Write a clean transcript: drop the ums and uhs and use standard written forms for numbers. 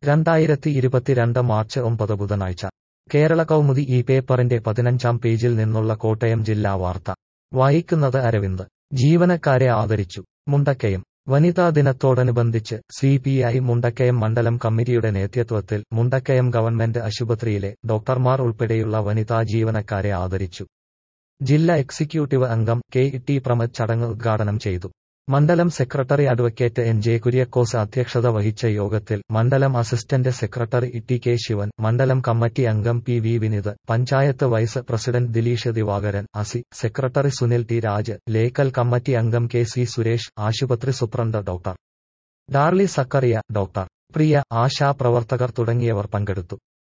2022 March 9 ബുധനാഴ്ച കേരള കൗമുദി ഈ പേപ്പറിന്റെ 15-ാം പേജിൽ നിന്നുള്ള കോട്ടയം ജില്ലാ വാർത്ത വായിക്കുന്നത് അരവിന്ദ്. ജീവനക്കാരെ ആദരിച്ചു. മുണ്ടക്കയം വനിതാ ദിനത്തോടനുബന്ധിച്ച് CPI മുണ്ടക്കയം മണ്ഡലം കമ്മിറ്റിയുടെ നേതൃത്വത്തിൽ മുണ്ടക്കയം ഗവൺമെന്റ് ആശുപത്രിയിലെ ഡോക്ടർമാർ ഉൾപ്പെടെയുള്ള വനിതാ ജീവനക്കാരെ ആദരിച്ചു. ജില്ലാ എക്സിക്യൂട്ടീവ് അംഗം KT പ്രമദ് ചടങ്ങ് ഉദ്ഘാടനം ചെയ്തു. മണ്ഡലം സെക്രട്ടറി അഡ്വക്കേറ്റ് NJ കുര്യക്കോസ് അധ്യക്ഷത വഹിച്ച യോഗത്തിൽ മണ്ഡലം അസിസ്റ്റന്റ് സെക്രട്ടറി TK ശിവൻ, മണ്ഡലം കമ്മിറ്റി അംഗം PV Vineeth, panchayat vice president Dileesh Divakaran, ASI secretary Sunil T Raj, local committee അംഗം KC സുരേഷ്, ആശുപത്രി superintendent doctor Darly Zacharia, doctor Priya, ASHA പ്രവർത്തകർ തുടങ്ങിയവർ പങ്കെടുത്തു.